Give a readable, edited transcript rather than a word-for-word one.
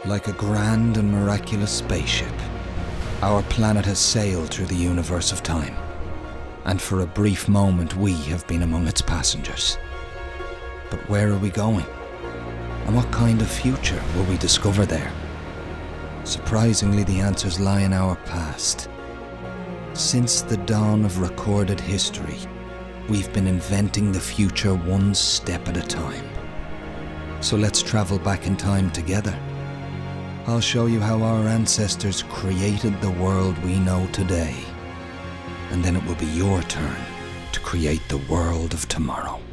Like a grand and miraculous spaceship, our planet has sailed through the universe of time, and for a brief moment we have been among its passengers. But where are we going? And what kind of future will we discover there? Surprisingly, the answers lie in our past. Since the dawn of recorded history, we've been inventing the future one step at a time. So let's travel back in time together. I'll show you how our ancestors created the world we know today. And then it will be your turn to create the world of tomorrow.